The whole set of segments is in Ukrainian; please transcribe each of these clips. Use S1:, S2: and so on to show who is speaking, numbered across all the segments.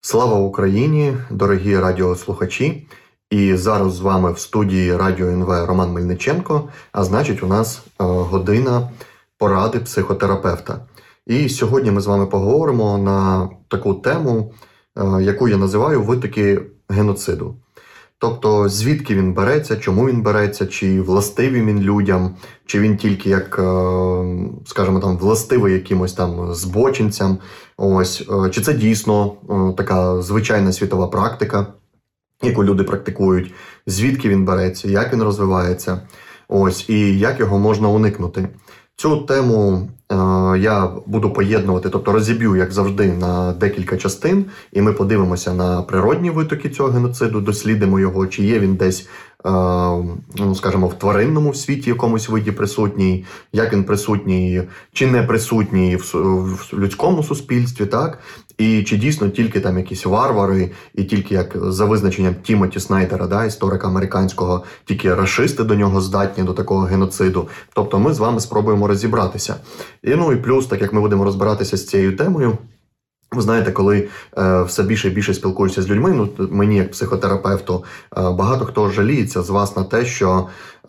S1: Слава Україні, дорогі радіослухачі! І зараз з вами в студії Радіо НВ Роман Мельниченко, а значить у нас година поради психотерапевта. І сьогодні ми з вами поговоримо на таку тему, яку я називаю «Витоки геноциду». Тобто, звідки він береться, чому він береться, чи властивий він людям, чи він тільки як, скажімо, там, властивий якимось там збочинцям, чи це дійсно така звичайна світова практика, яку люди практикують, звідки він береться, як він розвивається, і як його можна уникнути. Цю тему я буду поєднувати, тобто розіб'ю, як завжди, на декілька частин, і ми подивимося на природні витоки цього геноциду, дослідимо його, чи є він десь, скажімо, в тваринному світі, якомусь виді присутній, як він присутній чи не присутній в людському суспільстві, так? І чи дійсно тільки там якісь варвари, і тільки, як за визначенням Тімоті Снайдера, історика американського, тільки рашисти до нього здатні, до такого геноциду. Тобто ми з вами спробуємо розібратися. І плюс, так як ми будемо розбиратися з цією темою, ви знаєте, коли все більше і більше спілкуюся з людьми, мені як психотерапевту, багато хто жаліється з вас на те, що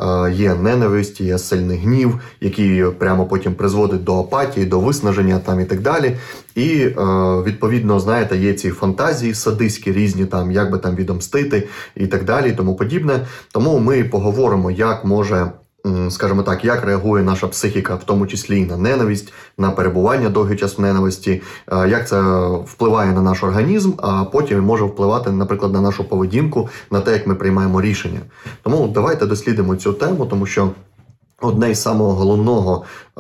S1: є ненависть, є сильний гнів, який прямо потім призводить до апатії, до виснаження там і так далі. І, відповідно, знаєте, є ці фантазії садистські різні, там, як би там відомстити і так далі, і тому подібне. Тому ми поговоримо, як може, скажімо так, як реагує наша психіка, в тому числі і на ненависть, на перебування довгий час в ненависті, як це впливає на наш організм, а потім може впливати, наприклад, на нашу поведінку, на те, як ми приймаємо рішення. Тому давайте дослідимо цю тему, тому що одне із самого головного,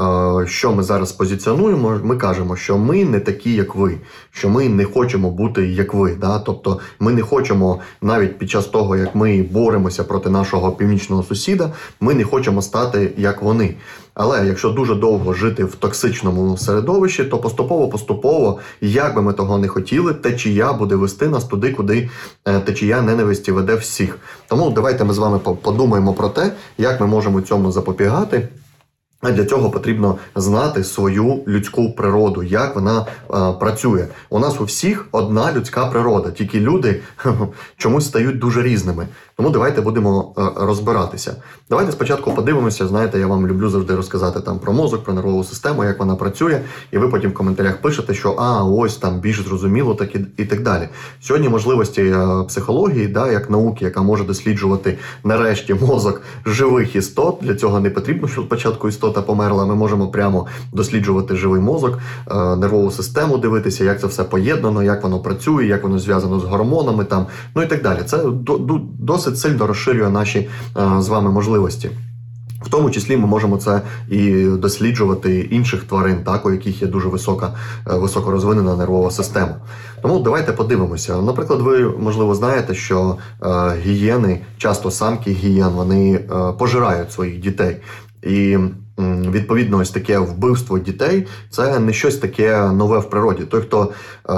S1: що ми зараз позиціонуємо, ми кажемо, що ми не такі, як ви, що ми не хочемо бути, як ви. Да? Тобто ми не хочемо, навіть під час того, як ми боремося проти нашого північного сусіда, ми не хочемо стати, як вони. Але якщо дуже довго жити в токсичному середовищі, то поступово, як би ми того не хотіли, течія буде вести нас туди, куди течія ненависті веде всіх. Тому давайте ми з вами подумаємо про те, як ми можемо цьому запобігати. А для цього потрібно знати свою людську природу, як вона працює. У нас у всіх одна людська природа, тільки люди чомусь стають дуже різними. Тому давайте будемо розбиратися. Давайте спочатку подивимося, знаєте, я вам люблю завжди розказати там про мозок, про нервову систему, як вона працює, і ви потім в коментарях пишете, що ось там більш зрозуміло так і так далі. Сьогодні можливості психології, як науки, яка може досліджувати нарешті мозок живих істот, для цього не потрібно, щоб спочатку істота померла, ми можемо прямо досліджувати живий мозок, нервову систему дивитися, як це все поєднано, як воно працює, як воно зв'язано з гормонами там, і так далі. Це досить сильно розширює наші з вами можливості. В тому числі ми можемо це і досліджувати інших тварин, у яких є дуже високо розвинена нервова система. Тому давайте подивимося. Наприклад, ви, можливо, знаєте, що гієни, часто самки гієн, вони пожирають своїх дітей. І відповідно, ось таке вбивство дітей – це не щось таке нове в природі. Той, хто,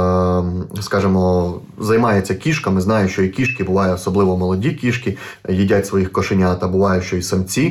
S1: скажімо, займається кішками, знає, що і кішки, буває особливо молоді кішки, їдять своїх кошенят, а буває, що і самці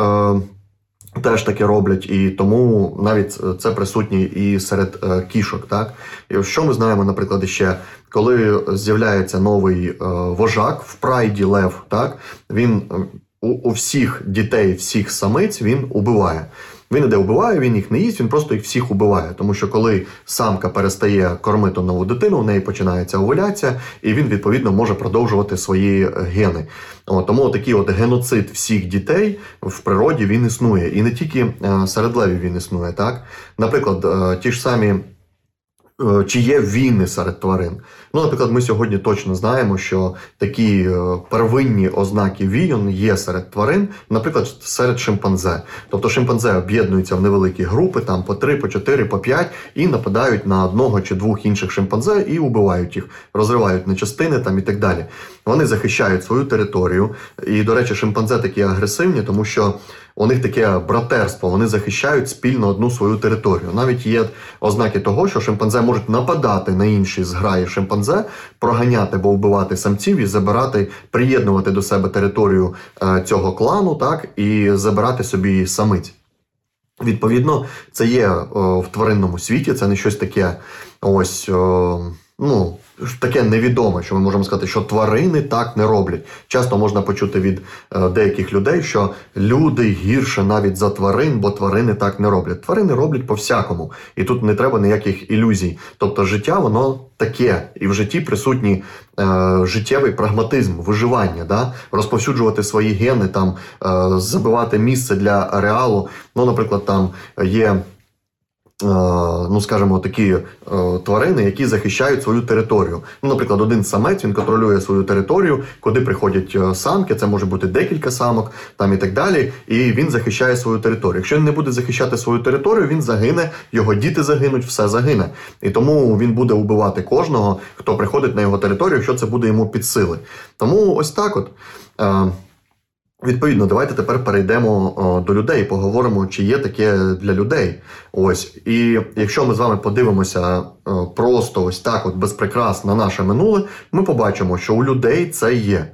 S1: теж таке роблять, і тому навіть це присутнє і серед кішок. Так? І що ми знаємо, наприклад, ще, коли з'являється новий вожак, в прайді лев, так? Він у всіх дітей, всіх самиць він убиває. Він іде убиває, він їх не їсть, він просто їх всіх убиває. Тому що коли самка перестає кормити нову дитину, у неї починається овуляція, і він, відповідно, може продовжувати свої гени. Тому такий геноцид всіх дітей в природі він існує. І не тільки серед левів він існує. Так? Наприклад, ті ж самі, чи є війни серед тварин. Наприклад, ми сьогодні точно знаємо, що такі первинні ознаки війн є серед тварин, наприклад, серед шимпанзе. Тобто шимпанзе об'єднуються в невеликі групи, там по 3, по 4, по 5, і нападають на одного чи двох інших шимпанзе і убивають їх, розривають на частини там і так далі. Вони захищають свою територію. І, до речі, шимпанзе такі агресивні, тому що у них таке братерство, вони захищають спільно одну свою територію. Навіть є ознаки того, що шимпанзе можуть нападати на інші зграї шимпанзе, проганяти або вбивати самців і забирати, приєднувати до себе територію цього клану, так, і забирати собі самиць. Відповідно, це є в тваринному світі, це не щось таке таке невідоме, що ми можемо сказати, що тварини так не роблять. Часто можна почути від деяких людей, що люди гірше навіть за тварин, бо тварини так не роблять. Тварини роблять по-всякому. І тут не треба ніяких ілюзій. Тобто життя, воно таке. І в житті присутній життєвий прагматизм, виживання, да? Розповсюджувати свої гени, там, забивати місце для ареалу. Наприклад, там є скажімо, такі тварини, які захищають свою територію. Наприклад, один самець, він контролює свою територію, куди приходять самки, це може бути декілька самок, там і так далі, і він захищає свою територію. Якщо він не буде захищати свою територію, він загине, його діти загинуть, все загине. І тому він буде убивати кожного, хто приходить на його територію, якщо це буде йому під сили. Тому ось так от. Відповідно, давайте тепер перейдемо до людей, поговоримо, чи є таке для людей. Ось. І якщо ми з вами подивимося просто ось так от без прикрас на наше минуле, ми побачимо, що у людей це є.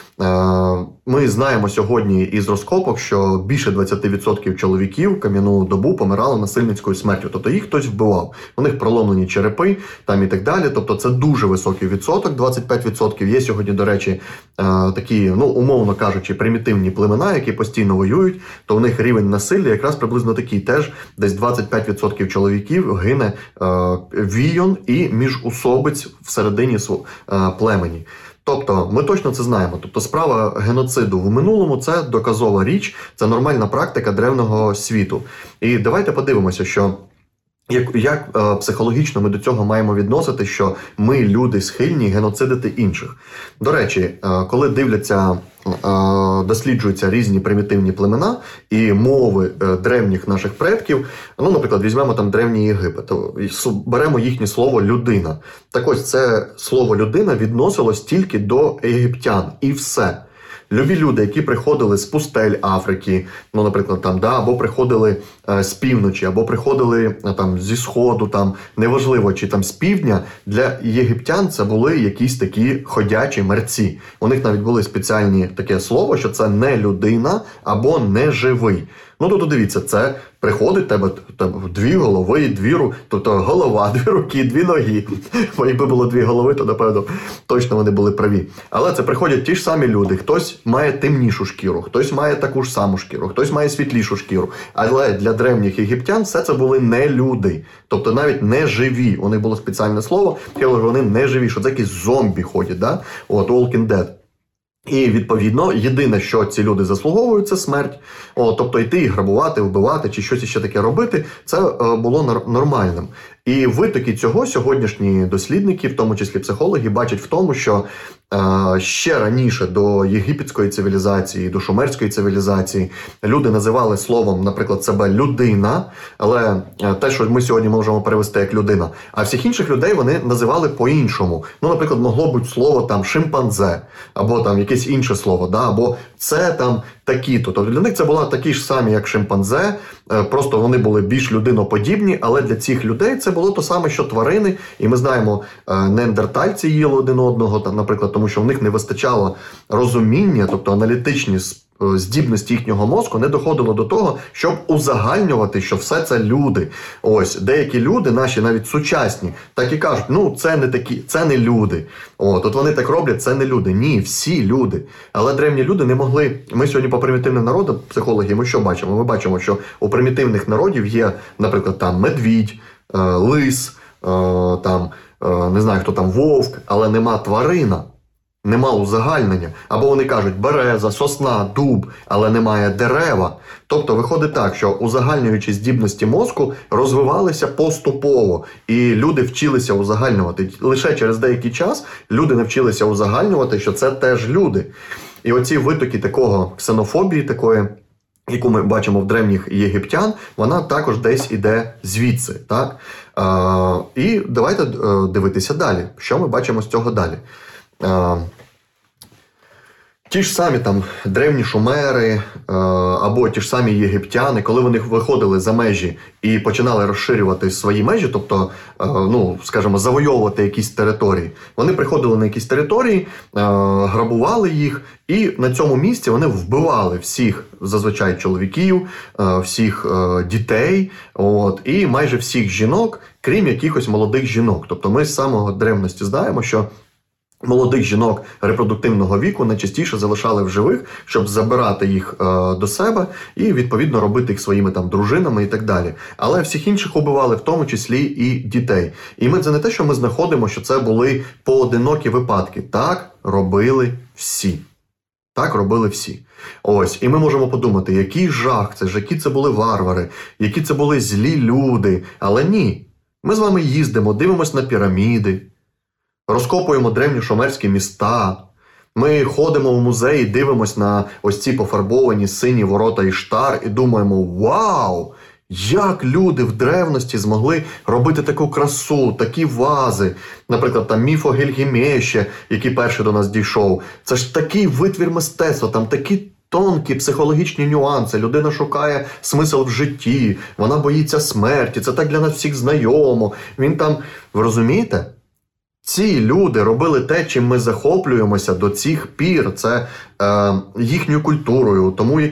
S1: Ми знаємо сьогодні із розкопок, що більше 20% чоловіків кам'яну добу помирали насильницькою смертю. Тобто їх хтось вбивав. У них проломлені черепи там і так далі. Тобто це дуже високий відсоток, 25%. Є сьогодні, до речі, такі, умовно кажучи, примітивні племена, які постійно воюють, то у них рівень насилля якраз приблизно такий. Теж десь 25% чоловіків гине війон і міжусобиць всередині племені. Тобто, ми точно це знаємо. Тобто, справа геноциду в минулому – це доказова річ, це нормальна практика древнього світу. І давайте подивимося, що як психологічно ми до цього маємо відносити, що ми, люди, схильні геноцидити інших. До речі, коли досліджуються різні примітивні племена і мови древніх наших предків, наприклад, візьмемо там Древній Єгипет, беремо їхнє слово «людина». Так ось це слово «людина» відносилось тільки до єгиптян і все. Любі люди, які приходили з пустель Африки, наприклад, там, або приходили з півночі, або приходили там зі сходу, там, неважливо, чи там з півдня, для єгиптян це були якісь такі ходячі мерці. У них навіть були спеціальні таке слово, що це не людина або не живий. Тобто, дивіться, це приходить тебе дві голови, тобто голова, дві руки, дві ноги. Бо якби було дві голови, то, напевно, точно вони були праві. Але це приходять ті ж самі люди. Хтось має темнішу шкіру, хтось має таку ж саму шкіру, хтось має світлішу шкіру. Але для древніх єгиптян все це були не люди. Тобто навіть не живі. У них було спеціальне слово, що вони не живі, що це якісь зомбі ходять, да? Walking Dead. І, відповідно, єдине, що ці люди заслуговують, це смерть. Тобто йти і грабувати, вбивати чи щось ще таке робити, це було нормальним. І витоки цього сьогоднішні дослідники, в тому числі психологи, бачать в тому, що ще раніше до єгипетської цивілізації, до шумерської цивілізації люди називали словом, наприклад, себе людина, але те, що ми сьогодні можемо перевести як людина, а всіх інших людей вони називали по-іншому. Наприклад, могло бути слово там шимпанзе, або там якесь інше слово, або це там такі-то. Тобто для них це були такі ж самі, як шимпанзе, просто вони були більш людиноподібні, але для цих людей це було те саме, що тварини. І ми знаємо, неандертальці їли один одного, там, наприклад, тому що в них не вистачало розуміння, тобто аналітичні здібності їхнього мозку не доходило до того, щоб узагальнювати, що все це люди. Ось, деякі люди, наші навіть сучасні, так і кажуть, це не такі, це не люди. От вони так роблять, це не люди. Ні, всі люди. Але древні люди не могли. Ми сьогодні по примітивним народам, психологи, ми що бачимо? Ми бачимо, що у примітивних народів є, наприклад, там медвідь, лис, там, не знаю, хто там, вовк, але нема тварина. Нема узагальнення. Або вони кажуть береза, сосна, дуб, але немає дерева. Тобто виходить так, що узагальнюючі здібності мозку розвивалися поступово. І люди вчилися узагальнювати. Лише через деякий час люди навчилися узагальнювати, що це теж люди. І оці витоки такого ксенофобії, такої, яку ми бачимо в древніх єгиптян, вона також десь іде звідси. Так? І давайте дивитися далі. Що ми бачимо з цього далі? Ті ж самі там древні шумери або ті ж самі єгиптяни, коли вони виходили за межі і починали розширювати свої межі, тобто, скажімо, завойовувати якісь території, вони приходили на якісь території, грабували їх, і на цьому місці вони вбивали всіх, зазвичай чоловіків, всіх дітей, і майже всіх жінок, крім якихось молодих жінок. Тобто ми з самого древності знаємо, що молодих жінок репродуктивного віку найчастіше залишали в живих, щоб забирати їх до себе і, відповідно, робити їх своїми там дружинами і так далі. Але всіх інших убивали, в тому числі і дітей. І це не те, що ми знаходимо, що це були поодинокі випадки. Так робили всі. Так робили всі. І ми можемо подумати, який жах це ж, які це були варвари, які це були злі люди. Але ні. Ми з вами їздимо, дивимось на піраміди, розкопуємо древні шумерські міста, ми ходимо в музеї, дивимось на ось ці пофарбовані сині ворота Іштар і думаємо: вау! Як люди в древності змогли робити таку красу, такі вази. Наприклад, там міф о Гільгамеші, який перший до нас дійшов. Це ж такий витвір мистецтва, там такі тонкі психологічні нюанси. Людина шукає смисл в житті, вона боїться смерті, це так для нас всіх знайомо. Ви розумієте? Ці люди робили те, чим ми захоплюємося до цих пір. Це їхньою культурою.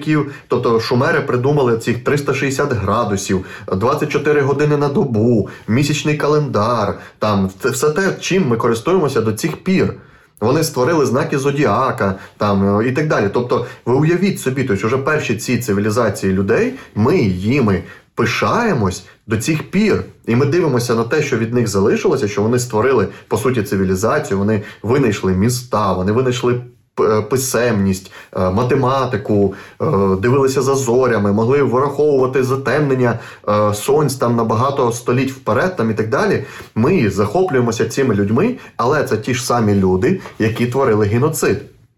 S1: Тобто шумери придумали цих 360 градусів, 24 години на добу, місячний календар. Все те, чим ми користуємося до цих пір. Вони створили знаки Зодіака і так далі. Тобто ви уявіть собі, вже перші ці цивілізації людей, ми їми пишаємось до цих пір. І ми дивимося на те, що від них залишилося, що вони створили, по суті, цивілізацію, вони винайшли міста, вони винайшли писемність, математику, дивилися за зорями, могли вираховувати затемнення сонць на багато століть вперед і так далі. Ми захоплюємося цими людьми, але це ті ж самі люди, які творили геноцид.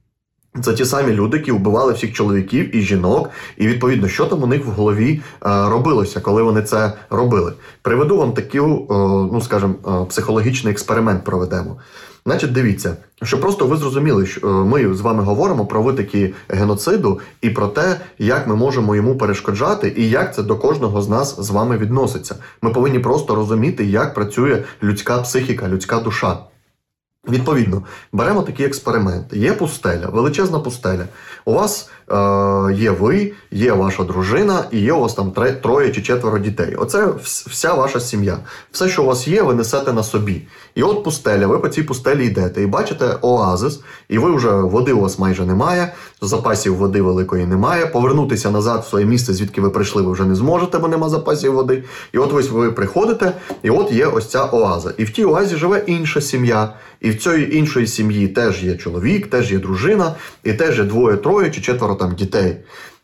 S1: Це ті самі люди, які вбивали всіх чоловіків і жінок, і, відповідно, що там у них в голові робилося, коли вони це робили. Приведу вам такий, психологічний експеримент проведемо. Значить, дивіться, щоб просто ви зрозуміли, що ми з вами говоримо про витоки геноциду і про те, як ми можемо йому перешкоджати і як це до кожного з нас з вами відноситься. Ми повинні просто розуміти, як працює людська психіка, людська душа. Відповідно, беремо такий експеримент. Є пустеля, величезна пустеля. У вас є ви, є ваша дружина і є у вас там 3 чи 4 дітей. Оце вся ваша сім'я. Все, що у вас є, ви несете на собі. І от пустеля, ви по цій пустелі йдете і бачите оазис, і ви вже, води у вас майже немає, запасів води великої немає, повернутися назад в своє місце, звідки ви прийшли, ви вже не зможете, бо нема запасів води. І от ви приходите, і от є ось ця оаза. І в тій оазі живе інша сім'я. І в цієї іншої сім'ї теж є чоловік, теж є дружина, і теж є 2, 3 чи 4 дітей.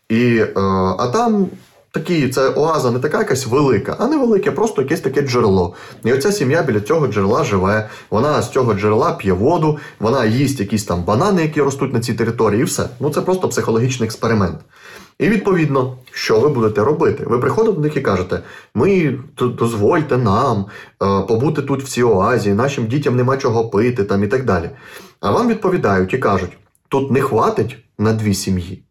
S1: А там це оаза не така якась велика, а невелике, просто якесь таке джерело. І оця сім'я біля цього джерела живе, вона з цього джерела п'є воду, вона їсть якісь там банани, які ростуть на цій території, і все. Це просто психологічний експеримент. І, відповідно, що ви будете робити? Ви приходите до них і кажете: дозвольте нам побути тут в цій оазі, нашим дітям нема чого пити і так далі. А вам відповідають і кажуть: тут не хватить на 2 сім'ї.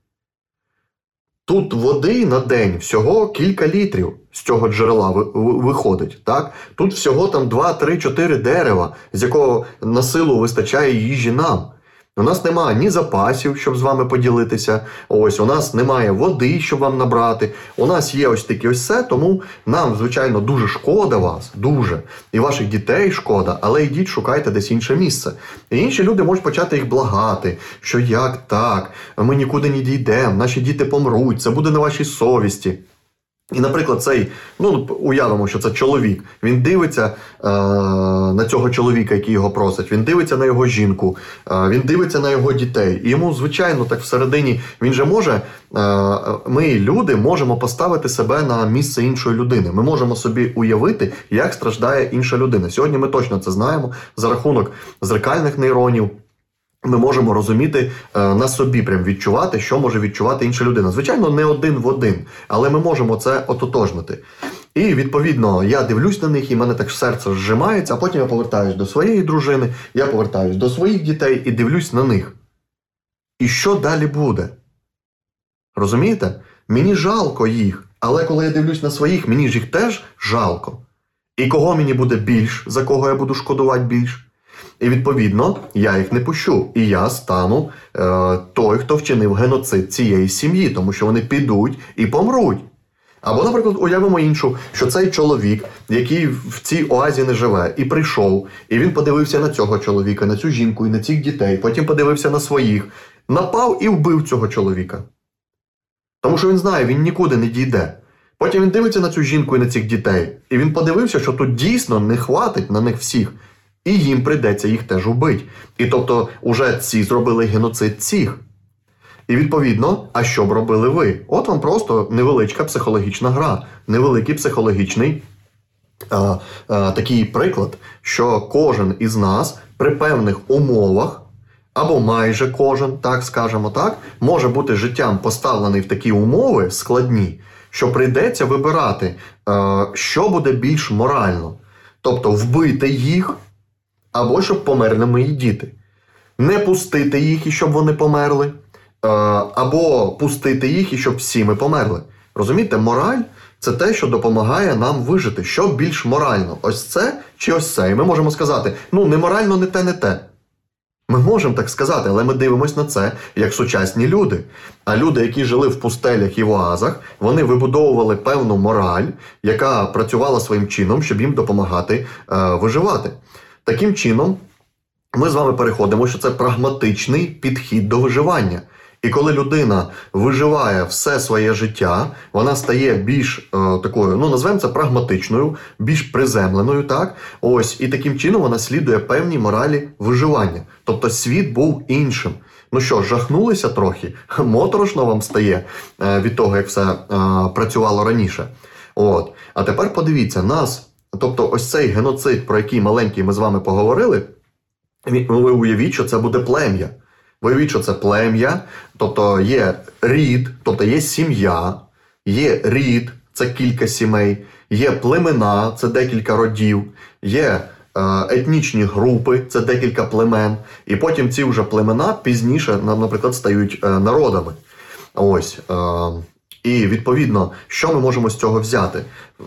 S1: Тут води на день всього кілька літрів з цього джерела виходить. Так? Тут всього 2, 3, 4 дерева, з якого на силу вистачає їжі нам. У нас немає ні запасів, щоб з вами поділитися. У нас немає води, щоб вам набрати. У нас є ось таке все, тому нам, звичайно, дуже шкода вас, дуже. І ваших дітей шкода, але йдіть, шукайте десь інше місце. І інші люди можуть почати їх благати, що як так, ми нікуди не дійдемо, наші діти помруть, це буде на вашій совісті. І, наприклад, уявимо, що це чоловік, він дивиться на цього чоловіка, який його просить, він дивиться на його жінку, він дивиться на його дітей. І йому, звичайно, так всередині, він же може, ми, люди, можемо поставити себе на місце іншої людини. Ми можемо собі уявити, як страждає інша людина. Сьогодні ми точно це знаємо за рахунок зеркальних нейронів. Ми можемо розуміти, на собі прям відчувати, що може відчувати інша людина. Звичайно, не один в один, але ми можемо це ототожнити. І, відповідно, я дивлюсь на них, і в мене так серце зжимається, а потім я повертаюсь до своєї дружини, я повертаюсь до своїх дітей і дивлюсь на них. І що далі буде? Розумієте? Мені жалко їх, але коли я дивлюсь на своїх, мені ж їх теж жалко. І кого мені буде більш, за кого я буду шкодувати більш? І відповідно, я їх не пущу. І я стану той, хто вчинив геноцид цієї сім'ї, тому що вони підуть і помруть. Або, наприклад, уявимо іншу, що цей чоловік, який в цій оазі не живе, і прийшов, і він подивився на цього чоловіка, на цю жінку і на цих дітей, потім подивився на своїх, напав і вбив цього чоловіка. Тому що він знає, він нікуди не дійде. Потім він дивиться на цю жінку і на цих дітей, і він подивився, що тут дійсно не хватить на них всіх, і їм прийдеться їх теж убити. І тобто уже ці зробили геноцид цих. І відповідно, а що б робили ви? От вам просто невеличка психологічна гра, невеликий психологічний такий приклад, що кожен із нас при певних умовах, або майже кожен, так скажемо так, може бути життям поставлений в такі умови складні, що прийдеться вибирати, що буде більш морально. Тобто вбити їх, або щоб померли мої діти. Не пустити їх, і щоб вони померли, або пустити їх, і щоб всі ми померли. Розумієте, мораль – це те, що допомагає нам вижити. Що більш морально? Ось це чи ось це? І ми можемо сказати, не морально, не те, не те. Ми можемо так сказати, але ми дивимося на це як сучасні люди. А люди, які жили в пустелях і в оазах, вони вибудовували певну мораль, яка працювала своїм чином, щоб їм допомагати виживати. Таким чином, ми з вами переходимо, що це прагматичний підхід до виживання. І коли людина виживає все своє життя, вона стає більш такою, назвемо це прагматичною, більш приземленою, так? Ось, і таким чином вона слідує певній моралі виживання. Тобто світ був іншим. Ну що, жахнулися трохи? Моторошно вам стає від того, як все працювало раніше. От. А тепер подивіться, тобто ось цей геноцид, про який маленький ми з вами поговорили, ви уявіть, що це буде плем'я. Виявіть, що це плем'я, тобто є рід, тобто є сім'я, є рід, це кілька сімей, є племена, це декілька родів, є етнічні групи, це декілька племен, і потім ці вже племена пізніше, наприклад, стають народами. Ось. І відповідно, що ми можемо з цього взяти?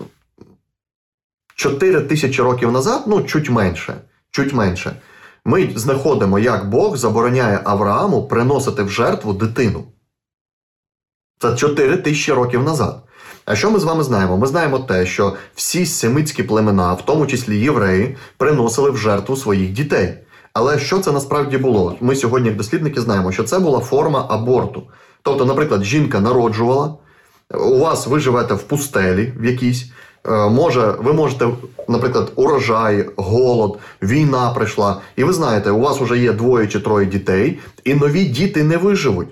S1: 4000 років назад, чуть менше, ми знаходимо, як Бог забороняє Аврааму приносити в жертву дитину. Це 4000 років назад. А що ми з вами знаємо? Ми знаємо те, що всі семитські племена, в тому числі євреї, приносили в жертву своїх дітей. Але що це насправді було? Ми сьогодні, як дослідники, знаємо, що це була форма аборту. Тобто, наприклад, жінка народжувала, у вас ви живете в пустелі в якійсь, ви можете, наприклад, урожай, голод, війна прийшла, і ви знаєте, у вас вже є 2 чи 3 дітей, і нові діти не виживуть.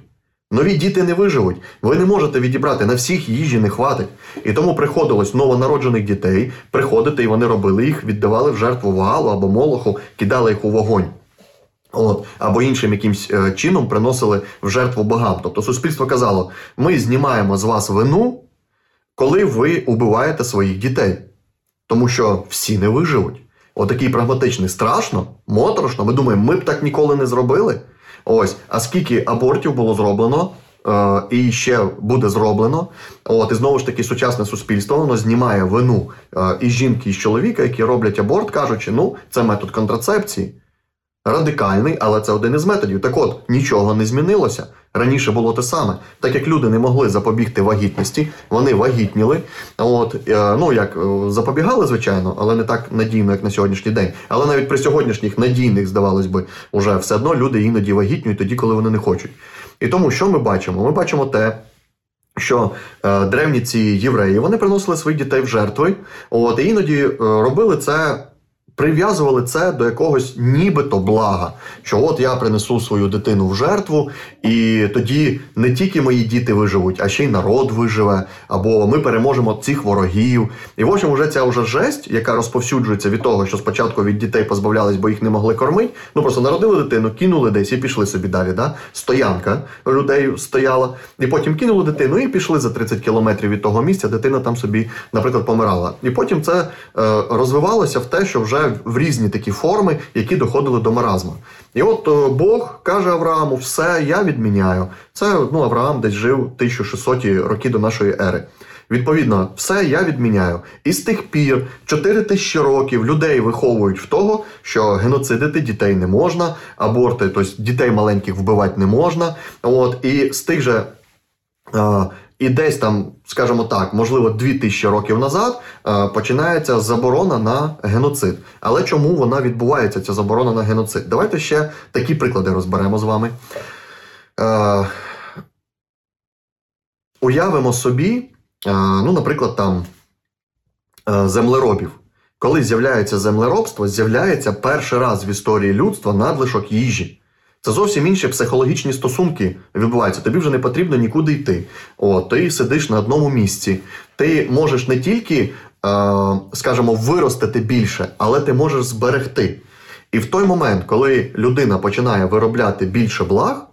S1: Ви не можете відібрати, на всіх їжі не хватить. І тому приходилось новонароджених дітей приходити, і вони робили їх, віддавали в жертву Ваалу або Молоху, кидали їх у вогонь. Або іншим якимсь чином приносили в жертву богам. Тобто суспільство казало, ми знімаємо з вас вину, коли ви убиваєте своїх дітей. Тому що всі не виживуть. Отакий прагматичний. Страшно, моторошно. Ми думаємо, ми б так ніколи не зробили. Ось. А скільки абортів було зроблено, і ще буде зроблено. І знову ж таки сучасне суспільство, воно знімає вину і жінки, і чоловіка, які роблять аборт, кажучи, це метод контрацепції. Радикальний, але це один із методів. Так от, нічого не змінилося. Раніше було те саме. Так як люди не могли запобігти вагітності, вони вагітніли. Запобігали, звичайно, але не так надійно, як на сьогоднішній день. Але навіть при сьогоднішніх надійних, здавалось би, уже все одно люди іноді вагітнюють тоді, коли вони не хочуть. І тому, що ми бачимо? Ми бачимо те, що древні ці євреї, вони приносили своїх дітей в жертви, і іноді робили це, прив'язували це до якогось нібито блага, що я принесу свою дитину в жертву, і тоді не тільки мої діти виживуть, а ще й народ виживе, або ми переможемо цих ворогів. І в общем, ця жесть, яка розповсюджується від того, що спочатку від дітей позбавлялись, бо їх не могли кормити, просто народили дитину, кинули десь і пішли собі далі. Стоянка людей стояла, і потім кинули дитину і пішли за 30 кілометрів від того місця, дитина там собі, наприклад, помирала. І потім це розвивалося в те, що вже вже в різні такі форми, які доходили до маразму. І от Бог каже Аврааму: все, я відміняю. Це, Авраам десь жив 1600 роки до нашої ери. Відповідно, все я відміняю. І з тих пір 4000 років людей виховують в того, що геноцидити дітей не можна, аборти, тобто дітей маленьких вбивати не можна. І з тих же, і десь там, скажімо так, можливо 2000 років назад починається заборона на геноцид. Але чому вона відбувається, ця заборона на геноцид? Давайте ще такі приклади розберемо з вами. Уявимо собі, наприклад, там землеробів. Коли з'являється землеробство, з'являється перший раз в історії людства надлишок їжі. Це зовсім інші психологічні стосунки відбуваються. Тобі вже не потрібно нікуди йти. Ти сидиш на одному місці. Ти можеш не тільки, скажімо, виростити більше, але ти можеш зберегти. І в той момент, коли людина починає виробляти більше благ,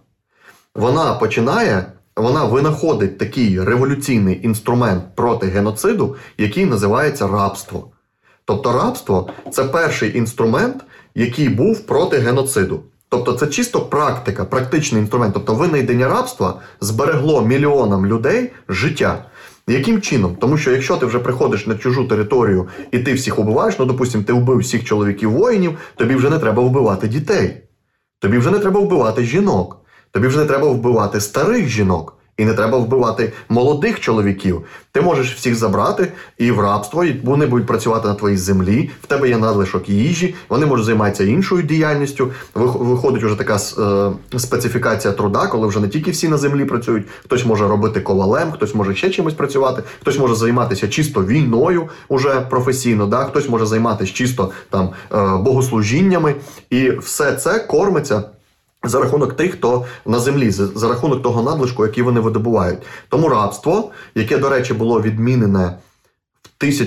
S1: вона винаходить такий революційний інструмент проти геноциду, який називається рабство. Тобто рабство – це перший інструмент, який був проти геноциду. Тобто це чисто практика, практичний інструмент. Тобто винайдення рабства зберегло мільйонам людей життя. Яким чином? Тому що якщо ти вже приходиш на чужу територію і ти всіх убиваєш, допустим, ти вбив всіх чоловіків-воїнів, тобі вже не треба вбивати дітей. Тобі вже не треба вбивати жінок. Тобі вже не треба вбивати старих жінок. І не треба вбивати молодих чоловіків. Ти можеш всіх забрати і в рабство, і вони будуть працювати на твоїй землі, в тебе є надлишок їжі, вони можуть займатися іншою діяльністю. Виходить вже така специфікація труда, коли вже не тільки всі на землі працюють, хтось може робити ковалем, хтось може ще чимось працювати, хтось може займатися чисто війною уже професійно, хтось може займатися чисто там богослужіннями. І все це кормиться за рахунок тих, хто на землі, за рахунок того надлишку, який вони видобувають. Тому рабство, яке, до речі, було відмінене в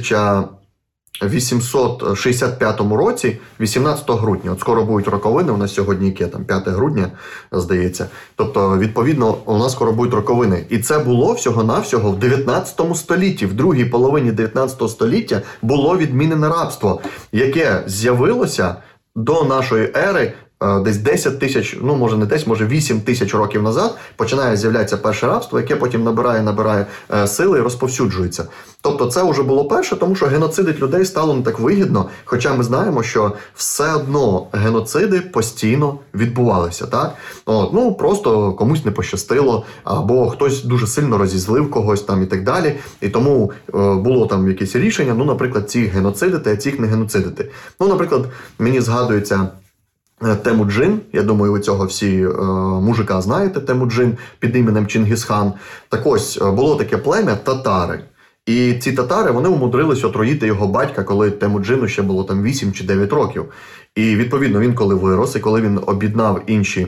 S1: 1865 році, 18 грудня. От скоро будуть роковини, у нас сьогодні яке, 5 грудня, здається. Тобто, відповідно, у нас скоро будуть роковини. І це було всього-навсього в 19 столітті, в другій половині 19 століття було відмінене рабство, яке з'явилося до нашої ери десь 10 тисяч, може не 10, може 8 тисяч років назад починає з'являтися перше рабство, яке потім набирає сили і розповсюджується. Тобто це вже було перше, тому що геноцидити людей стало не так вигідно, хоча ми знаємо, що все одно геноциди постійно відбувалися, так? Просто комусь не пощастило, або хтось дуже сильно розізлив когось там і так далі, і тому було там якесь рішення, наприклад, цих геноцидити, а цих не геноцидити. Наприклад, мені згадується Темуджин, я думаю, ви цього всі мужика знаєте, Темуджин під іменем Чингісхан. Так ось, було таке плем'я татари. І ці татари, вони умудрились отруїти його батька, коли Темуджину ще було там 8 чи 9 років. І, відповідно, він коли вирос, і коли він об'єднав інші,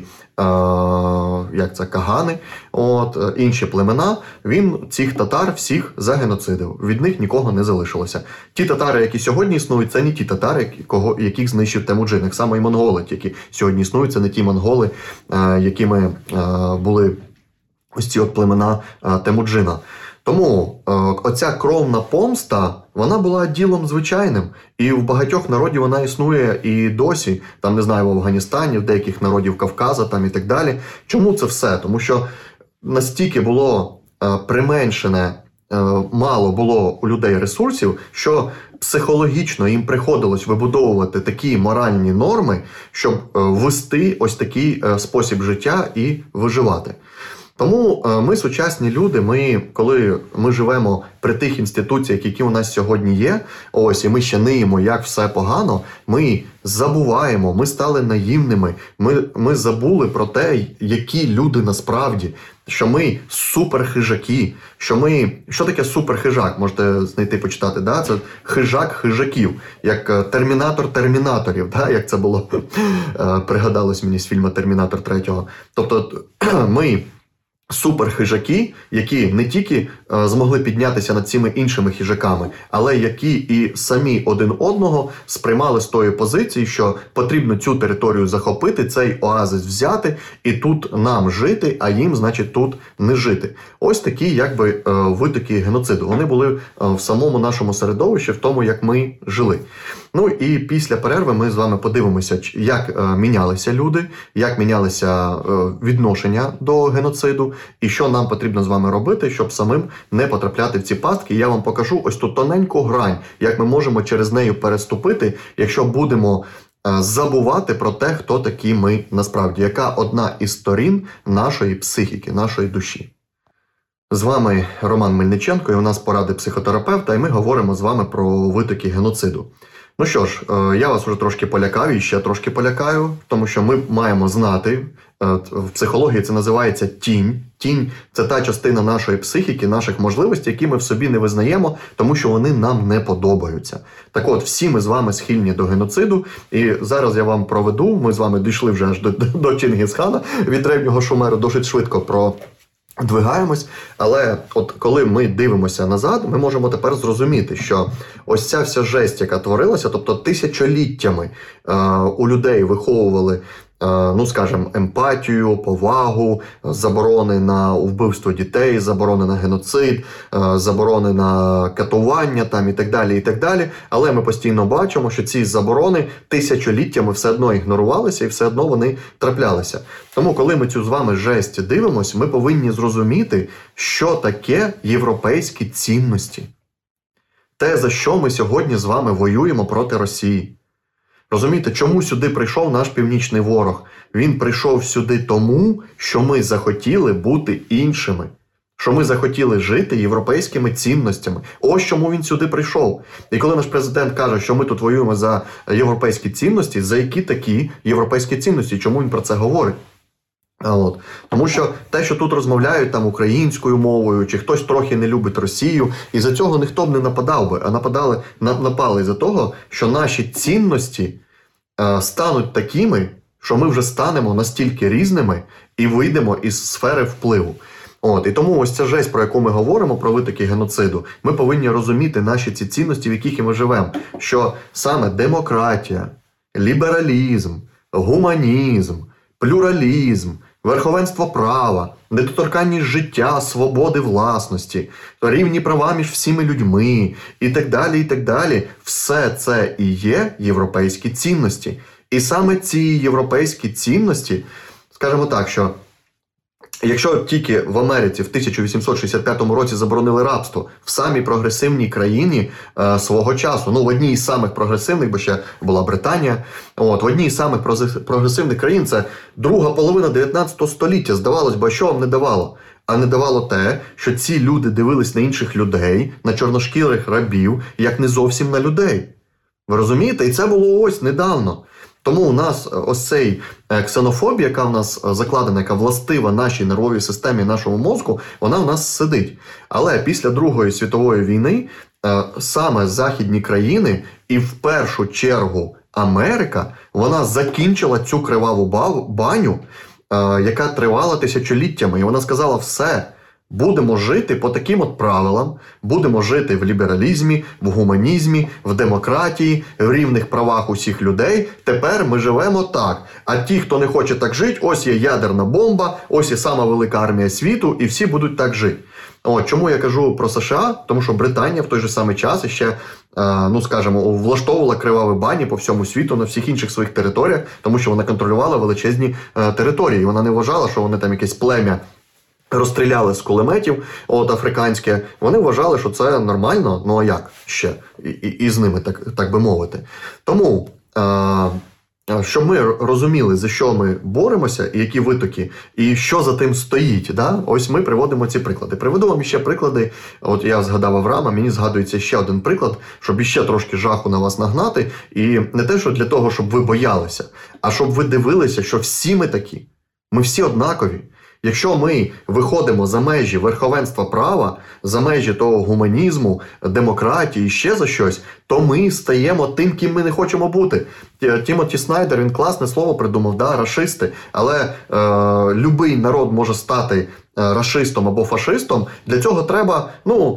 S1: кагани, інші племена, він цих татар всіх загеноцидив. Від них нікого не залишилося. Ті татари, які сьогодні існують, це не ті татари, яких знищив Темуджин. Так само і монголи, які сьогодні існують, це не ті монголи, якими були ось ці племена Темуджина. Тому оця кровна помста, вона була ділом звичайним. І в багатьох народів вона існує і досі. Там, не знаю, в Афганістані, в деяких народів Кавказа там і так далі. Чому це все? Тому що настільки було применшене, мало було у людей ресурсів, що психологічно їм приходилось вибудовувати такі моральні норми, щоб вести ось такий спосіб життя і виживати. Тому ми, сучасні люди, коли ми живемо при тих інституціях, які у нас сьогодні є, і ми ще ниємо, як все погано, ми забуваємо, ми стали наївними, ми забули про те, які люди насправді, що ми суперхижаки, що таке суперхижак, можете знайти, почитати, це хижак хижаків, як термінатор термінаторів, як це було, пригадалось мені з фільму «Термінатор 3». Тобто ми суперхижаки, які не тільки змогли піднятися над цими іншими хижаками, але які і самі один одного сприймали з тої позиції, що потрібно цю територію захопити, цей оазис взяти, і тут нам жити, а їм, значить, тут не жити. Ось такі, витоки геноциду. Вони були в самому нашому середовищі, в тому, як ми жили. Ну і після перерви ми з вами подивимося, як мінялися люди, як мінялися відношення до геноциду, і що нам потрібно з вами робити, щоб самим не потрапляти в ці пастки. Я вам покажу ось ту тоненьку грань, як ми можемо через неї переступити, якщо будемо забувати про те, хто такі ми насправді, яка одна із сторін нашої психіки, нашої душі. З вами Роман Мельниченко, і у нас поради психотерапевта, і ми говоримо з вами про витоки геноциду. Ну що ж, я вас вже трошки полякав і ще трошки полякаю, тому що ми маємо знати, в психології це називається тінь. Тінь – це та частина нашої психіки, наших можливостей, які ми в собі не визнаємо, тому що вони нам не подобаються. Так от, всі ми з вами схильні до геноциду, і зараз я вам проведу, ми з вами дійшли вже аж до Чингісхана, від древнього Шумеру досить швидко продвигаємось, але от коли ми дивимося назад, ми можемо тепер зрозуміти, що ось ця вся жесть, яка творилася, тобто тисячоліттями у людей виховували, ну, скажімо, емпатію, повагу, заборони на вбивство дітей, заборони на геноцид, заборони на катування там, і так далі, і так далі. Але ми постійно бачимо, що ці заборони тисячоліттями все одно ігнорувалися і все одно вони траплялися. Тому, коли ми цю з вами жесть дивимося, ми повинні зрозуміти, що таке європейські цінності. Те, за що ми сьогодні з вами воюємо проти Росії. Розумієте, чому сюди прийшов наш північний ворог? Він прийшов сюди тому, що ми захотіли бути іншими. Що ми захотіли жити європейськими цінностями. Ось чому він сюди прийшов. І коли наш президент каже, що ми тут воюємо за європейські цінності, за які такі європейські цінності? Чому він про це говорить? От. Тому що те, що тут розмовляють там українською мовою, чи хтось трохи не любить Росію, і за цього ніхто б не нападав би, а напали за того, що наші цінності стануть такими, що ми вже станемо настільки різними і вийдемо із сфери впливу. От. І тому ось ця жесть, про яку ми говоримо, про витоки геноциду, ми повинні розуміти наші ці цінності, в яких ми живемо. Що саме демократія, лібералізм, гуманізм, плюралізм, верховенство права, недоторканність життя, свободи власності, рівні права між всіми людьми і так далі, все це і є європейські цінності. І саме ці європейські цінності, скажімо так, що якщо тільки в Америці в 1865 році заборонили рабство в самій прогресивній країні свого часу, ну в одній із самих прогресивних, бо ще була Британія, от, в одній із самих прогресивних країн, це друга половина 19 століття, здавалось би, що вам не давало? А не давало те, що ці люди дивились на інших людей, на чорношкірих рабів, як не зовсім на людей. Ви розумієте? І це було ось недавно. Тому у нас ось цей ксенофобія, яка в нас закладена, яка властива нашій нервовій системі, нашому мозку, вона в нас сидить. Але після Другої світової війни саме західні країни і в першу чергу Америка, вона закінчила цю криваву баню, яка тривала тисячоліттями. І вона сказала: все, будемо жити по таким от правилам, будемо жити в лібералізмі, в гуманізмі, в демократії, в рівних правах усіх людей. Тепер ми живемо так. А ті, хто не хоче так жити, ось є ядерна бомба, ось є сама велика армія світу, і всі будуть так жити. От, чому я кажу про США? Тому що Британія в той же самий час ще, ну скажімо, влаштовувала криваві бані по всьому світу, на всіх інших своїх територіях, тому що вона контролювала величезні території. Вона не вважала, що вони там якесь плем'я розстріляли з кулеметів, от африканське. Вони вважали, що це нормально, ну а як ще? І з ними, так би мовити. Тому, щоб ми розуміли, за що ми боремося, і які витоки, і що за тим стоїть, да? Ось ми приводимо ці приклади. Приведу вам ще приклади. От я згадав Авраама, мені згадується ще один приклад, щоб іще трошки жаху на вас нагнати. І не те, що для того, щоб ви боялися, а щоб ви дивилися, що всі ми такі. Ми всі однакові. Якщо ми виходимо за межі верховенства права, за межі того гуманізму, демократії, ще за щось, то ми стаємо тим, ким ми не хочемо бути. Тімоті Снайдер, він класне слово придумав, да, рашисти, але любий народ може стати рашистом або фашистом. Для цього треба,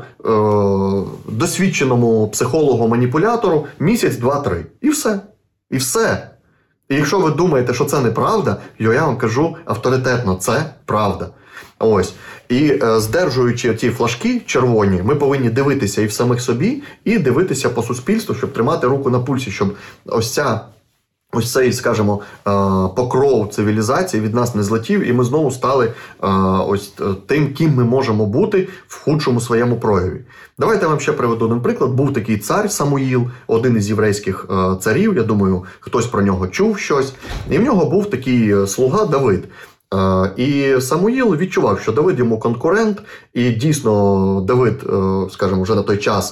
S1: досвідченому психологу-маніпулятору місяць, 2-3. І все. І все. І якщо ви думаєте, що це неправда, я вам кажу авторитетно, це правда. Ось. І здержуючи ті флажки червоні, ми повинні дивитися і в самих собі, і дивитися по суспільству, щоб тримати руку на пульсі, щоб ось цей, скажімо, покров цивілізації від нас не злетів, і ми знову стали ось тим, ким ми можемо бути в худшому своєму прояві. Давайте я вам ще приведу один приклад. Був такий цар Самуїл, один із єврейських царів, я думаю, хтось про нього чув щось. І в нього був такий слуга Давид. І Самуїл відчував, що Давид йому конкурент, і дійсно Давид, скажімо, вже на той час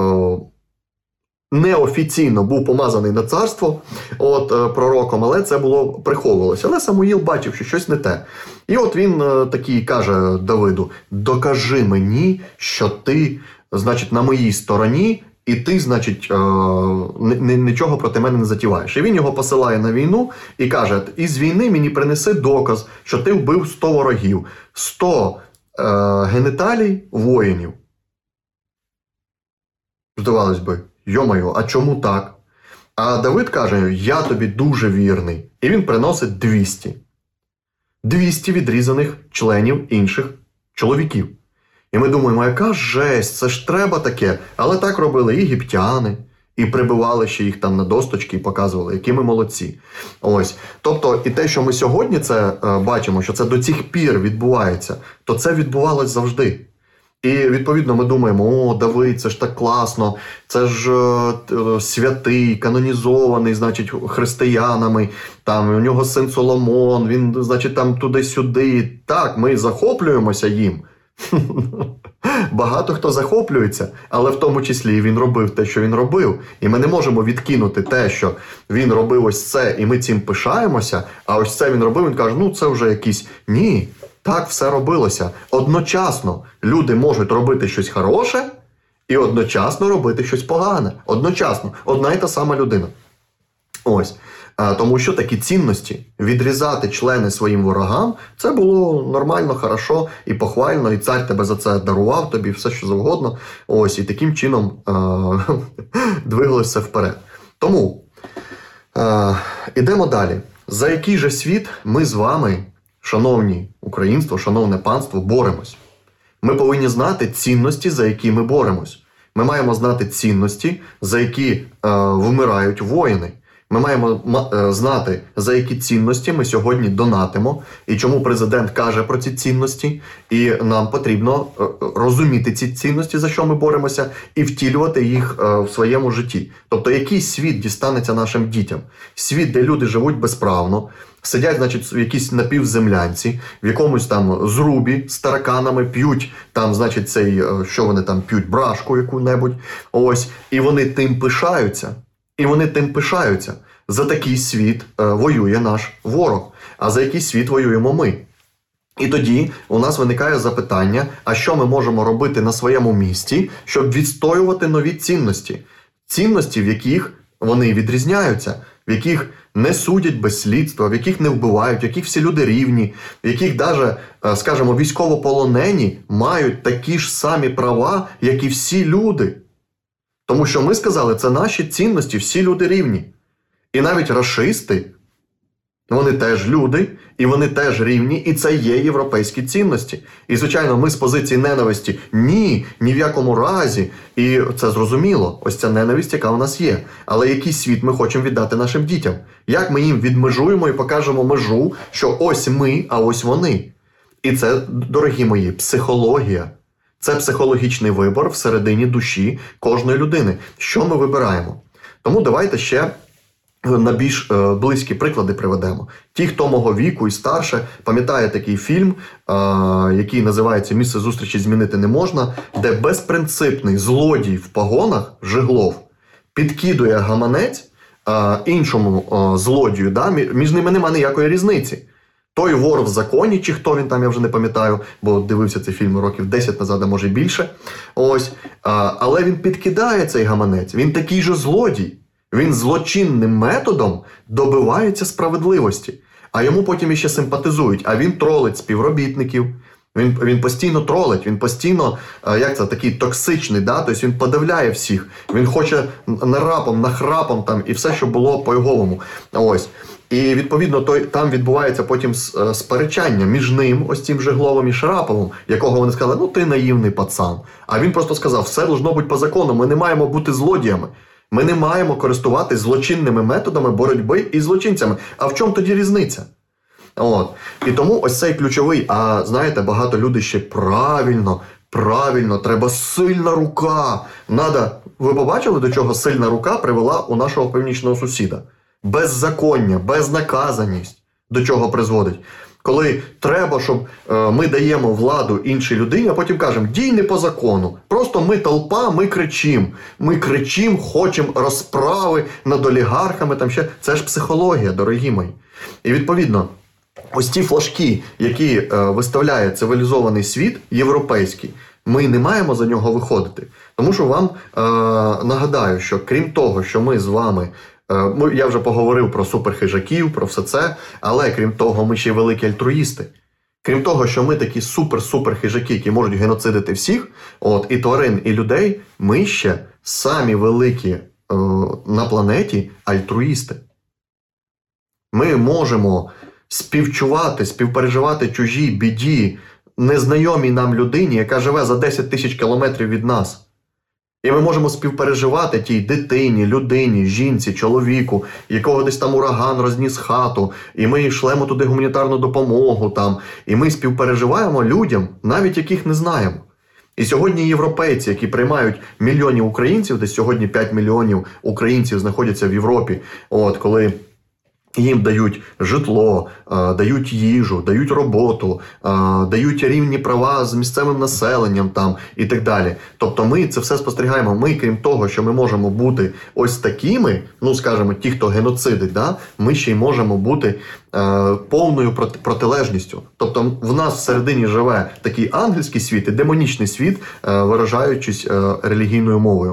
S1: неофіційно був помазаний на царство пророком, але це було приховувалося. Але Самуїл бачив, що щось не те. І от він такий каже Давиду: докажи мені, що ти, значить, на моїй стороні, і ти, значить, нічого проти мене не затіваєш. І він його посилає на війну і каже: із війни мені принеси доказ, що ти вбив 100 ворогів, 100 геніталій воїнів. Здавалось би, йо-моє, а чому так? А Давид каже: я тобі дуже вірний. І він приносить 200. 200 відрізаних членів інших чоловіків. І ми думаємо, яка жесть, це ж треба таке. Але так робили і єгиптяни, і прибивали ще їх там на досточки і показували, які ми молодці. Ось. Тобто, і те, що ми сьогодні це бачимо, що це до цих пір відбувається, то це відбувалось завжди. І, відповідно, ми думаємо: о, Давид, це ж так класно, це ж святий, канонізований, значить, християнами, там, у нього син Соломон, він, значить, там туди-сюди. Так, ми захоплюємося їм. Багато хто захоплюється, але в тому числі і він робив те, що він робив. І ми не можемо відкинути те, що він робив ось це, і ми цим пишаємося, а ось це він робив, він каже: ну, це вже якісь... Ні. Так все робилося. Одночасно люди можуть робити щось хороше і одночасно робити щось погане. Одночасно. Одна і та сама людина. Ось. Тому що такі цінності, відрізати члени своїм ворогам, це було нормально, хорошо і похвально, і цар тебе за це дарував, тобі все, що завгодно. Ось, і таким чином двигалося вперед. Тому, ідемо далі. За який же світ ми з вами, шановні українство, шановне панство, боремось? Ми повинні знати цінності, за які ми боремось. Ми маємо знати цінності, за які вмирають воїни. Ми маємо знати, за які цінності ми сьогодні донатимо, і чому президент каже про ці цінності, і нам потрібно розуміти ці цінності, за що ми боремося, і втілювати їх в своєму житті. Тобто, який світ дістанеться нашим дітям? Світ, де люди живуть безправно, сидять, значить, в якійсь напівземлянці, в якомусь там зрубі з тараканами, п'ють там, значить, що вони там п'ють, брашку яку-небудь, ось, і вони тим пишаються. І вони тим пишаються. За такий світ воює наш ворог. А за який світ воюємо ми? І тоді у нас виникає запитання, а що ми можемо робити на своєму місці, щоб відстоювати нові цінності? Цінності, в яких вони відрізняються, в яких не судять без слідства, в яких не вбивають, в яких всі люди рівні, в яких навіть, скажімо, військовополонені мають такі ж самі права, як і всі люди. Тому що ми сказали, це наші цінності, всі люди рівні. І навіть рашисти, вони теж люди, і вони теж рівні, і це є європейські цінності. І, звичайно, ми з позиції ненависті ні в якому разі, і це зрозуміло, ось ця ненависть, яка у нас є. Але який світ ми хочемо віддати нашим дітям? Як ми їм відмежуємо і покажемо межу, що ось ми, а ось вони? І це, дорогі мої, психологія. Це психологічний вибор всередині душі кожної людини. Що ми вибираємо? Тому давайте ще на більш близькі приклади приведемо. Ті, хто мого віку і старше, пам'ятає такий фільм, який називається «Місце зустрічі змінити не можна», де безпринципний злодій в погонах, Жиглов, підкидує гаманець іншому злодію. Да? Між ними немає ніякої різниці. Той вор в законі, чи хто він там, я вже не пам'ятаю, бо дивився цей фільм років 10 назад, а може більше. Ось. Але він підкидає цей гаманець. Він такий же злодій. Він злочинним методом добивається справедливості. А йому потім іще симпатизують. А він тролить співробітників. Він постійно тролить, він постійно, такий токсичний, да? Тобто він подавляє всіх. Він хоче нарапом, нахрапом там, і все, що було по-йовому. Ось. І, відповідно, там відбувається потім сперечання між ним, ось цим Жигловим і Шараповим, якого вони сказали, ну ти наївний пацан. А він просто сказав, все должно бути по закону, ми не маємо бути злодіями. Ми не маємо користуватись злочинними методами боротьби із злочинцями. А в чому тоді різниця? І тому ось цей ключовий, а знаєте, багато людей ще правильно, треба сильна рука. Ви побачили, до чого сильна рука привела у нашого північного сусіда? Беззаконня, безнаказаність до чого призводить. Коли треба, щоб ми даємо владу іншій людині, а потім кажемо, дій не по закону. Просто ми толпа, ми кричимо. Ми кричимо, хочемо розправи над олігархами. Це ж психологія, дорогі мої. І відповідно, ось ті флажки, які виставляє цивілізований світ, європейський, ми не маємо за нього виходити. Тому що вам нагадаю, що крім того, що ми з вами, я вже поговорив про суперхижаків, про все це, але крім того, ми ще й великі альтруїсти. Крім того, що ми такі супер-супер хижаки, які можуть геноцидити всіх, і тварин, і людей, ми ще самі великі на планеті альтруїсти. Ми можемо співчувати, співпереживати чужій біді, незнайомій нам людині, яка живе за 10 тисяч кілометрів від нас. І ми можемо співпереживати тій дитині, людині, жінці, чоловіку, якого десь там ураган розніс хату, і ми шлемо туди гуманітарну допомогу там, і ми співпереживаємо людям, навіть яких не знаємо. І сьогодні європейці, які приймають мільйонів українців, десь сьогодні 5 мільйонів українців знаходяться в Європі, коли їм дають житло, дають їжу, дають роботу, дають рівні права з місцевим населенням там і так далі. Тобто ми це все спостерігаємо. Ми, крім того, що ми можемо бути ось такими, скажімо, ті, хто геноцидить, ми ще й можемо бути повною протилежністю. Тобто в нас всередині живе такий ангельський світ і демонічний світ, виражаючись релігійною мовою.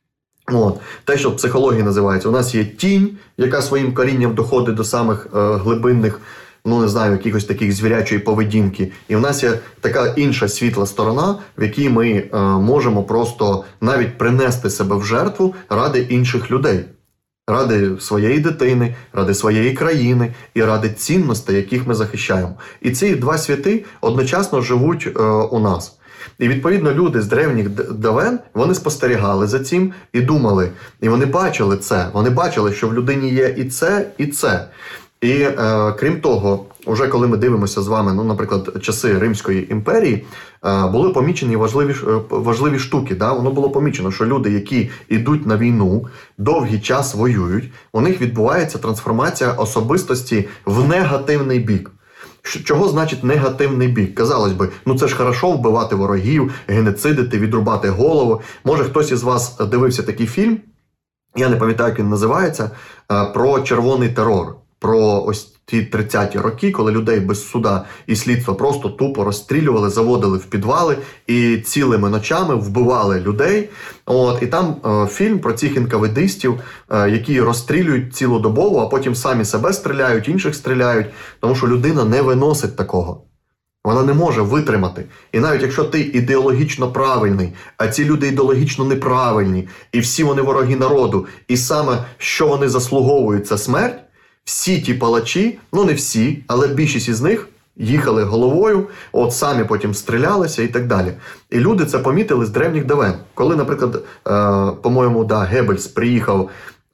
S1: Те, що в психології називається, у нас є тінь, яка своїм корінням доходить до самих глибинних, якихось таких звірячої поведінки. І в нас є така інша світла сторона, в якій ми можемо просто навіть принести себе в жертву ради інших людей. Ради своєї дитини, ради своєї країни і ради цінностей, яких ми захищаємо. І ці два світи одночасно живуть у нас. І, відповідно, люди з древніх давен, вони спостерігали за цим і думали, і вони бачили це, вони бачили, що в людині є і це, і це. І, крім того, уже коли ми дивимося з вами, наприклад, часи Римської імперії, були помічені важливі штуки. Воно було помічено, що люди, які йдуть на війну, довгий час воюють, у них відбувається трансформація особистості в негативний бік. Чого значить негативний бік? Казалось би, це ж хорошо вбивати ворогів, геноцидити, відрубати голову. Може хтось із вас дивився такий фільм, я не пам'ятаю, як він називається, про червоний терор. Про ось ті 30-ті роки, коли людей без суда і слідства просто тупо розстрілювали, заводили в підвали і цілими ночами вбивали людей. І там фільм про цих інкавидистів, які розстрілюють цілодобово, а потім самі себе стріляють, інших стріляють, тому що людина не виносить такого. Вона не може витримати. І навіть якщо ти ідеологічно правильний, а ці люди ідеологічно неправильні, і всі вони вороги народу, і саме що вони заслуговують, це смерть, всі ті палачі, не всі, але більшість із них їхали головою, самі потім стрілялися і так далі. І люди це помітили з древніх давен. Коли, наприклад, по-моєму, Геббельс приїхав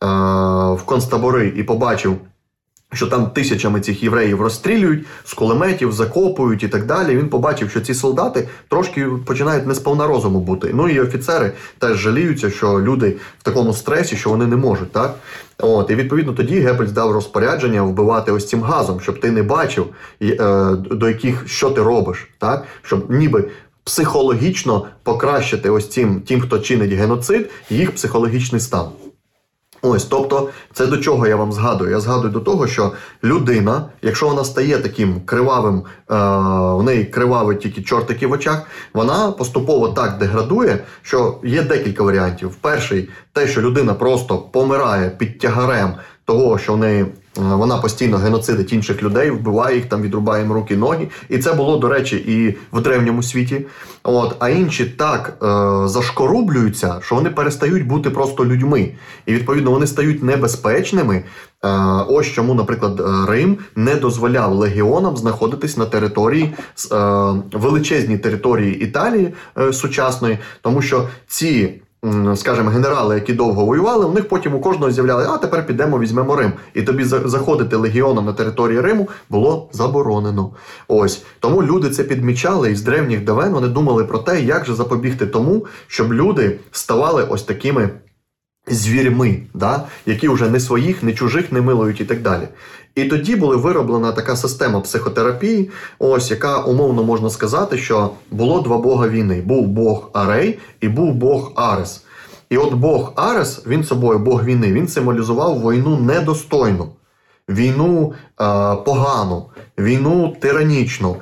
S1: в концтабори і побачив, що там тисячами цих євреїв розстрілюють, з кулеметів, закопують і так далі. Він побачив, що ці солдати трошки починають не сповна розуму бути. І офіцери теж жаліються, що люди в такому стресі, що вони не можуть. Так? І відповідно тоді Геббельс дав розпорядження вбивати ось цим газом, щоб ти не бачив, до яких, що ти робиш. Так? Щоб ніби психологічно покращити ось тим, хто чинить геноцид, їх психологічний стан. Тобто, це до чого я вам згадую? Я згадую до того, що людина, якщо вона стає таким кривавим, в неї криваві тільки чортики в очах, вона поступово так деградує, що є декілька варіантів. Перший – те, що людина просто помирає під тягарем того, що в неї Вона постійно геноцидить інших людей, вбиває їх, там, відрубає їм руки, ноги. І це було, до речі, і в древньому світі. А інші так зашкорублюються, що вони перестають бути просто людьми. І, відповідно, вони стають небезпечними. Ось чому, наприклад, Рим не дозволяв легіонам знаходитись на території, величезній території Італії сучасної, тому що ці, скажімо, генерали, які довго воювали, у них потім у кожного з'являли, а тепер підемо, візьмемо Рим. І тобі заходити легіоном на території Риму було заборонено. Ось. Тому люди це підмічали, і з древніх давен вони думали про те, як же запобігти тому, щоб люди ставали ось такими звірьми, да? Які вже не своїх, не чужих не милують і так далі. І тоді була вироблена така система психотерапії, ось, яка умовно можна сказати, що було два бога війни. Був бог Арей і був бог Арес. І от бог Арес, він собою бог війни, він символізував війну недостойну, війну погану, війну тиранічну.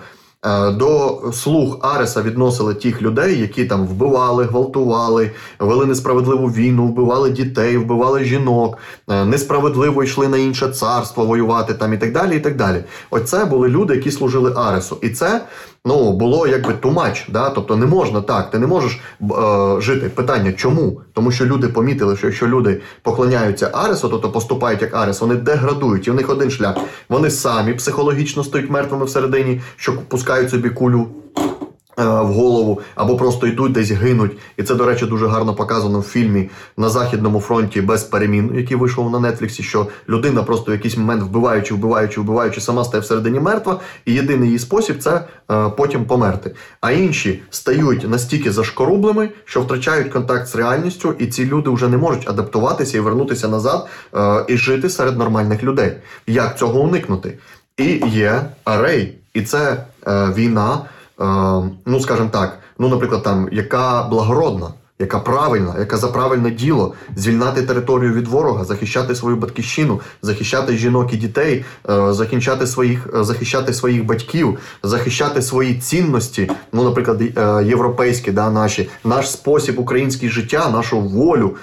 S1: До слуг Ареса відносили тих людей, які там вбивали, гвалтували, вели несправедливу війну, вбивали дітей, вбивали жінок, несправедливо йшли на інше царство воювати там і так далі, і так далі. Оце були люди, які служили Аресу. І це, було якби too much, да? Тобто не можна так, ти не можеш жити. Питання, чому? Тому що люди помітили, що якщо люди поклоняються Аресу, тобто поступають як Арес, вони деградують, і в них один шлях. Вони самі психологічно стають мертвими всередині, що пускають собі кулю в голову, або просто йдуть десь гинуть. І це, до речі, дуже гарно показано в фільмі «На Західному фронті без перемін», який вийшов на Нетфліксі, що людина просто в якийсь момент вбиваючи, сама стає всередині мертва, і єдиний її спосіб – це потім померти. А інші стають настільки зашкорублими, що втрачають контакт з реальністю, і ці люди вже не можуть адаптуватися і вернутися назад і жити серед нормальних людей. Як цього уникнути? І є Арей, і це війна, скажімо так, наприклад, там, яка благородна, яка правильна, яка за правильне діло, звільняти територію від ворога, захищати свою батьківщину, захищати жінок і дітей, захищати своїх батьків, захищати свої цінності, наприклад, європейські, наш спосіб українського життя, нашу волю,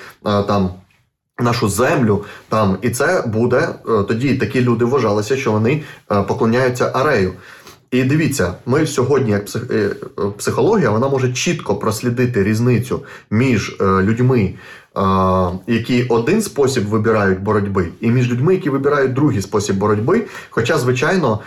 S1: нашу землю, і це буде, тоді такі люди вважалися, що вони поклоняються Арею. І дивіться, ми сьогодні, як психологія, вона може чітко прослідити різницю між людьми, які один спосіб вибирають боротьби, і між людьми, які вибирають другий спосіб боротьби, хоча, звичайно,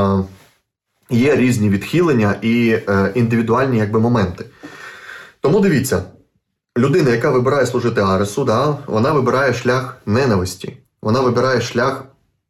S1: є різні відхилення і індивідуальні моменти. Тому дивіться, людина, яка вибирає служити Аресу, вона вибирає шлях ненависті, вона вибирає шлях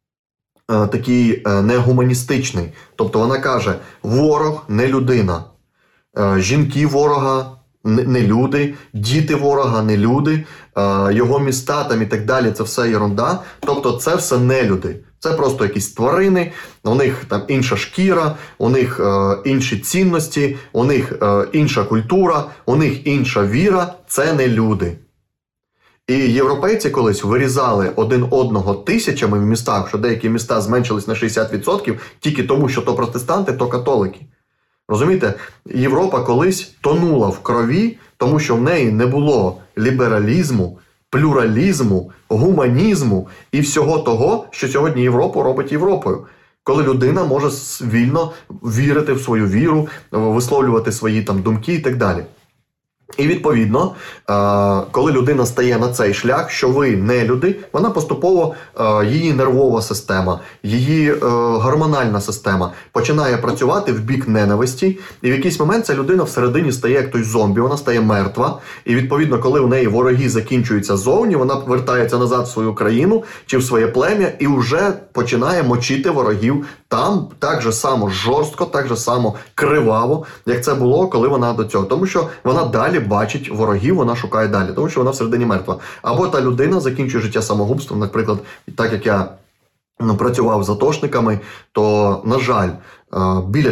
S1: такий негуманістичний. Тобто вона каже, ворог не людина, жінки ворога не люди, діти ворога не люди, його міста і так далі, це все єрунда. Тобто це все не люди. Це просто якісь тварини, у них там інша шкіра, у них інші цінності, у них інша культура, у них інша віра, це не люди. І європейці колись вирізали один одного тисячами в містах, що деякі міста зменшились на 60% тільки тому, що то протестанти, то католики. Розумієте? Європа колись тонула в крові, тому що в неї не було лібералізму, плюралізму, гуманізму і всього того, що сьогодні Європу робить Європою. Коли людина може вільно вірити в свою віру, висловлювати свої думки і так далі. І відповідно, коли людина стає на цей шлях, що ви не люди, вона поступово, її нервова система, її гормональна система починає працювати в бік ненависті, і в якийсь момент ця людина всередині стає як той зомбі, вона стає мертва, і відповідно, коли у неї вороги закінчуються ззовні, вона вертається назад в свою країну чи в своє плем'я і вже починає мочити ворогів там так же само жорстко, так же само криваво, як це було, коли вона до цього. Тому що вона далі бачить ворогів, вона шукає далі, тому що вона всередині мертва. Або та людина закінчує життя самогубством, наприклад, так як я працював з атошниками, то, на жаль, біля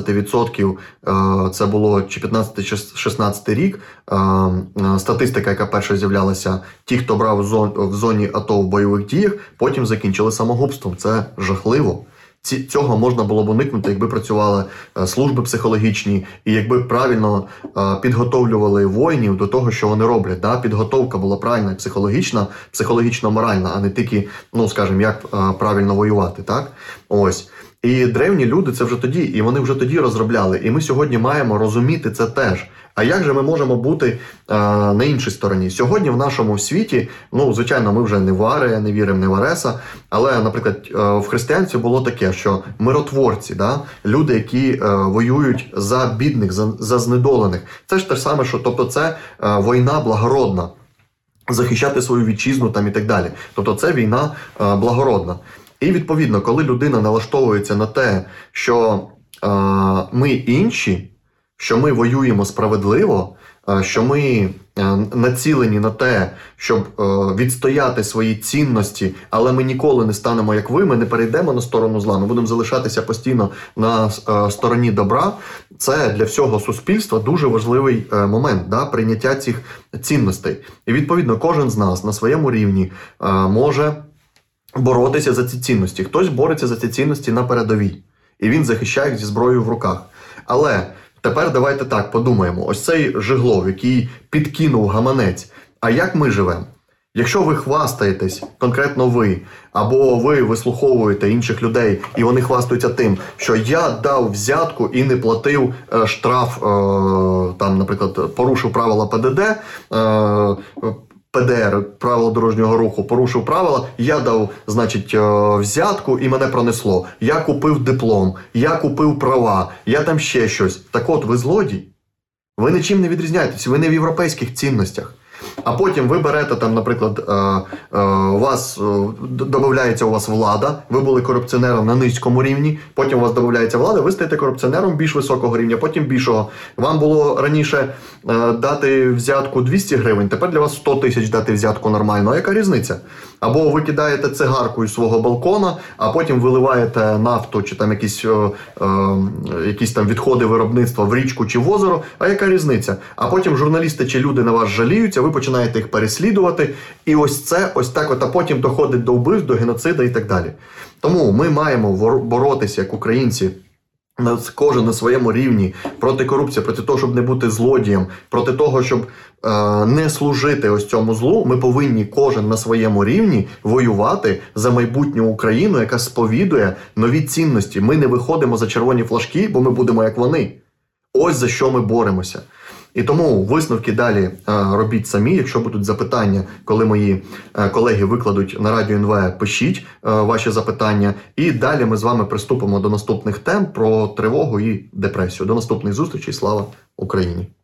S1: 15%, це було чи 15-16 рік, статистика, яка перша з'являлася, ті, хто брав в зоні АТО в бойових діях, потім закінчили самогубством. Це жахливо. Цього можна було б уникнути, якби працювали служби психологічні і якби правильно підготовлювали воїнів до того, що вони роблять. Да? Підготовка була правильна, психологічна, психологічно-моральна, а не тільки, скажімо, як правильно воювати. Так? Ось. І древні люди це вже тоді, і вони вже тоді розробляли. І ми сьогодні маємо розуміти це теж. А як же ми можемо бути на іншій стороні? Сьогодні в нашому світі, звичайно, ми вже не в Арія, не віримо не в Ареса, але, наприклад, в християнстві було таке, що миротворці, да? Люди, які воюють за бідних, за знедолених. Це ж те ж саме, що, тобто це війна благородна. Захищати свою вітчизну там і так далі. Тобто це війна благородна. І, відповідно, коли людина налаштовується на те, що ми інші, що ми воюємо справедливо, що ми націлені на те, щоб відстояти свої цінності, але ми ніколи не станемо як ви, ми не перейдемо на сторону зла, ми будемо залишатися постійно на стороні добра, це для всього суспільства дуже важливий момент, да, прийняття цих цінностей. І, відповідно, кожен з нас на своєму рівні може боротися за ці цінності. Хтось бореться за ці цінності на передовій, і він захищає їх зі зброєю в руках. Але тепер давайте так подумаємо. Ось цей Жиглов, який підкинув гаманець. А як ми живемо? Якщо ви хвастаєтесь, конкретно ви, або ви вислуховуєте інших людей, і вони хвастаються тим, що я дав взятку і не платив штраф, там, наприклад, порушив правила ПДД, ПДР, правила дорожнього руху, порушив правила, я дав, значить, взятку і мене пронесло. Я купив диплом, я купив права, я там ще щось. Так от, ви злодій. Ви нічим не відрізняєтесь, ви не в європейських цінностях. А потім ви берете, там, наприклад, додається у вас влада, ви були корупціонером на низькому рівні, потім у вас додається влада, ви стаєте корупціонером більш високого рівня, потім більшого. Вам було раніше дати взятку 200 гривень, тепер для вас 100 тисяч дати взятку нормально. А яка різниця? Або ви кидаєте цигарку із свого балкона, а потім виливаєте нафту чи там якісь там відходи виробництва в річку чи в озеро, а яка різниця? А потім журналісти чи люди на вас жаліються, ви починаєте їх переслідувати, і ось так, а потім доходить до вбивств, до геноциду і так далі. Тому ми маємо боротися, як українці, кожен на своєму рівні, проти корупції, проти того, щоб не бути злодієм, проти того, щоб не служити ось цьому злу. Ми повинні кожен на своєму рівні воювати за майбутню Україну, яка сповідує нові цінності. Ми не виходимо за червоні флажки, бо ми будемо як вони. Ось за що ми боремося. І тому висновки далі робіть самі. Якщо будуть запитання, коли мої колеги викладуть на Радіо НВ, пишіть ваші запитання. І далі ми з вами приступимо до наступних тем про тривогу і депресію. До наступних зустрічей. Слава Україні!